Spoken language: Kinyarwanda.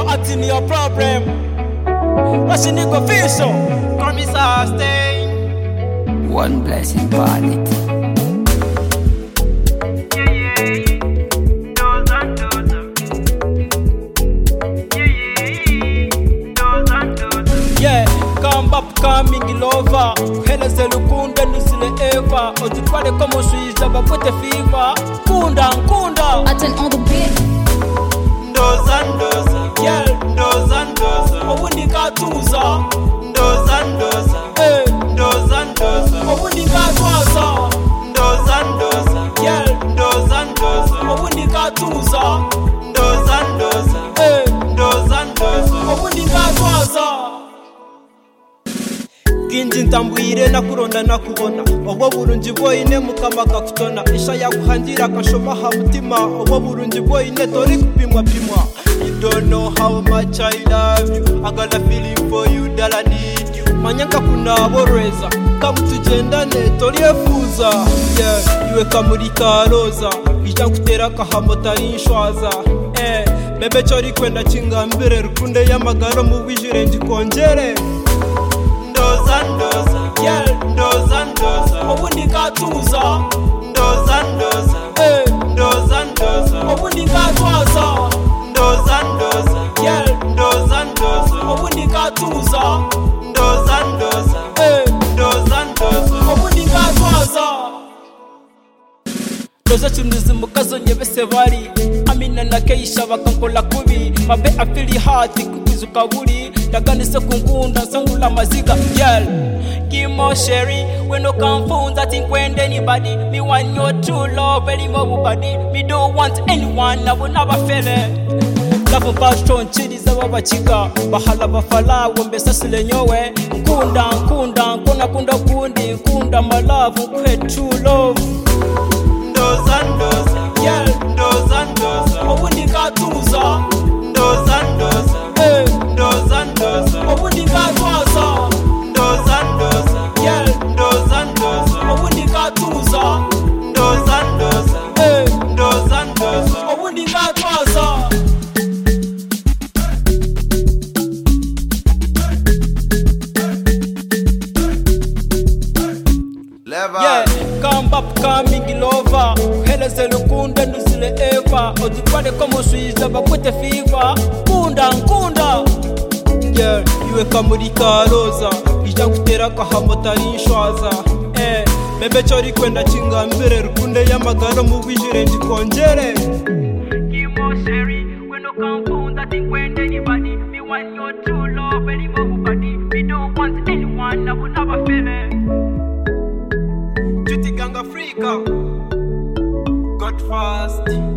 you're acting your problem. What's in the official? Commissar Stain. One blessing upon it. Yeah, come up, coming over. Heleze lukunda nusile eva. Otutwale komo suiza bakote fever. Kunda, kunda. Attend on the beat. Ndoza, yeah. Ndoza. Owundi katuza. Ndoza, ndoza. Owundi katwaza. Ndoza, yeah. Ndoza. Owundi katuza. Ndoza, owundi katwaza. Kinji ntambwire nakuronda nakubona obwo burungi bwoine mukama kakutona isha yakuhangira kashoma ha mutima obwo burungi bwoine tori kupimwa. You don't know how much I love you. I got a feeling for you that I need you. Manyanga kuna boreza kamu tugendane toriefuza. Yeah, iwe kamurika roza ija kutera kahamo tari inshwaza. Bebe chori kwenda chingambere rukunde y'amagaro mu bwijire ndikongere. Ndoza, yeah. Ndoza. Obundi katuza. Ndoza. Obundi katwaza. Ndoza, yeah. Ndoza. Obundi katuza. Ndoza. Obundi katwaza. Ndoza chunduzi mukazo nyebese bari. Amina na keisha bakankola kubi. Mabe afili hati kukizuka buri. Taganise kunkunda nsangula maziga. Yeah. Kimo Sherry, we no confuse, I think when anybody. Me want your true love, very more body. Me don't want anyone, I will never feel it. Love passion, chidi za wabachika. Bahala bafala, wembe sasile nyowe. Nkunda, nkunda kundi. My love, nkwe true love. Ndoza, yeah. Ndoza. Owundi katuza. Ndoza. Owundi katwaza. Ndoza, yeah. Ndoza. Owundi katuza. Ndoza. Owundi katwaza. Yeah, come up, coming over. Heleze lukunda nusile eva. Otutwale komo suiza bakote fever. Kunda. Yeah, iwe kamurika roza ija kutera kahamo tari inshwaza. Bebe chori kwenda chingambere rukunde y'amagaro mu bwijire ndikongere. Kimo Sherry, we no confuse, I think when anybody. Me want your true love, very more body. Me don't want anyone, I will never feel it. Juti Gang Africa. God fast.